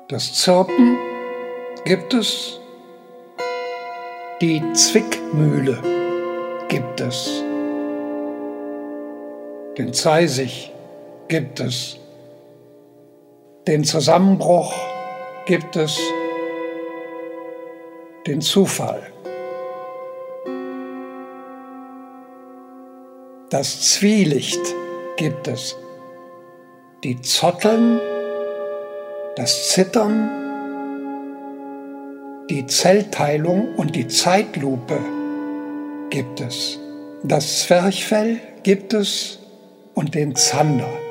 Das Zirpen gibt es, die Zwickmühle gibt es, den Zeisig gibt es, den Zusammenbruch gibt es, den Zufall. Das Zwielicht gibt es, die Zotteln, das Zittern, die Zellteilung und die Zeitlupe gibt es. Das Zwerchfell gibt es und den Zander.